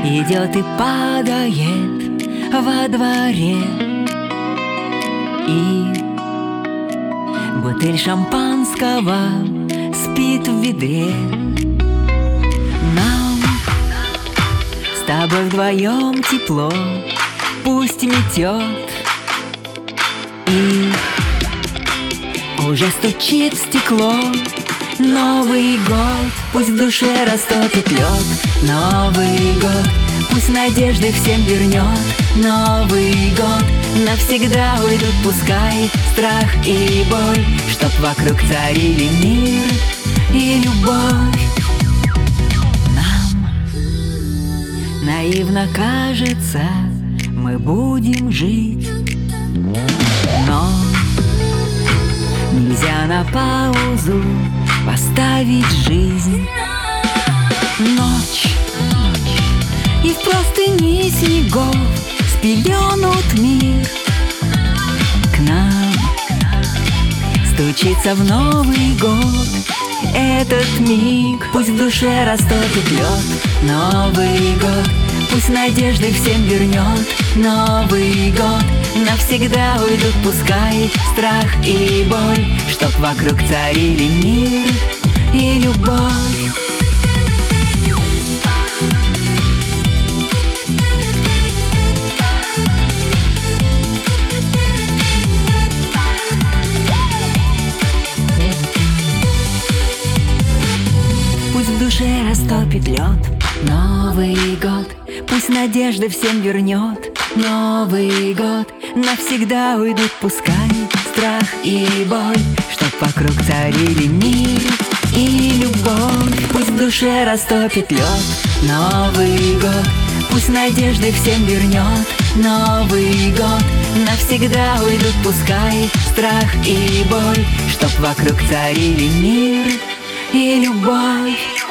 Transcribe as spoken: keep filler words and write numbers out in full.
идет и падает во дворе, и бутыль шампанского спит в ведре. Нам с тобой вдвоем тепло, пусть метет, и уже стучит в стекло. Новый год, пусть в душе растопит лед. Новый год, пусть надежды всем вернет. Новый год, навсегда уйдут пускай страх и боль, чтоб вокруг царили мир и любовь. Нам наивно кажется, мы будем жить, но нельзя на паузу поставить жизнь. Ночь, и в простыни снегов спеленут мир. К нам стучится в Новый год этот миг, пусть в душе растопит лед. Новый год, пусть надежды всем вернет. Новый год, навсегда уйдут пускай страх и боль, чтоб вокруг царили мир и любовь. Пусть в душе растопит лед. Новый год, пусть надежды всем вернет. Новый год, навсегда уйдут пускай страх и боль, чтоб вокруг царили мир и любовь. Пусть в душе растопит лед. Новый год, пусть надежды всем вернет. Новый год, навсегда уйдут пускай страх и боль, чтоб вокруг царили мир и любовь.